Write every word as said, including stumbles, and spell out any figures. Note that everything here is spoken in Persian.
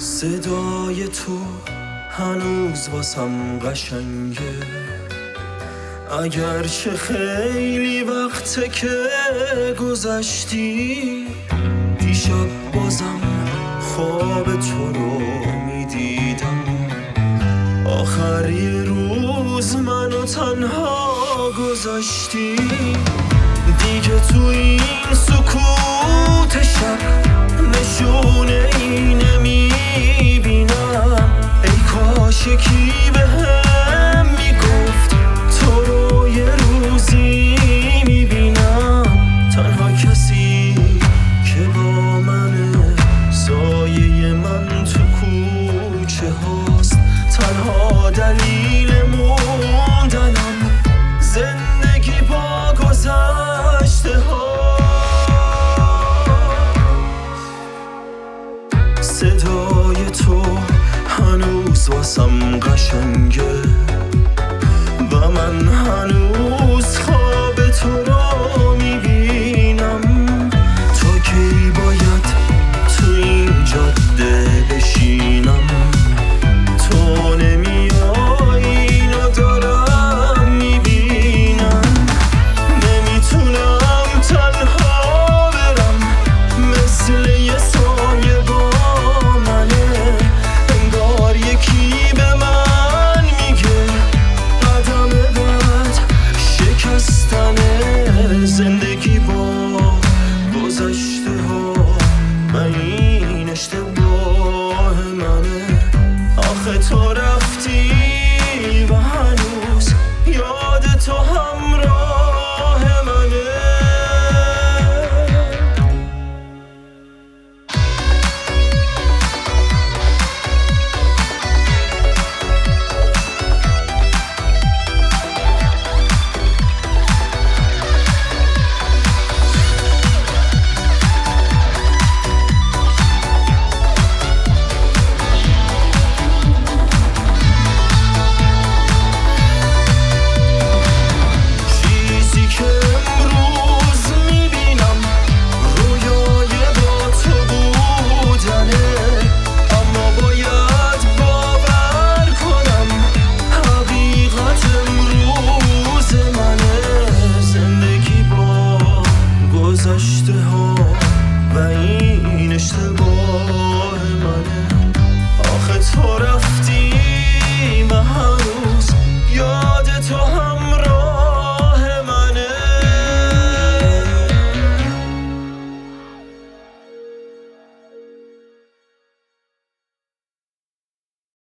صدای تو هنوز واسم قشنگه، اگرچه خیلی وقته که گذشتی. دیشب بازم خواب تو رو میدیدم، آخر یه روز منو تنها گذاشتی. دیگه تو این سکوت شب نشونه ای نمیبینم. ای کاش یکی بهم میگفت تو رو یه روزی میبینم. تنها کسی که با منه سایه من تو کوچه هاست، تنها دلیل موندنم زندگی با گذشته ها. صدای تو هنوز واسم قشنگه و من هنوز خواب تو رو میبینم.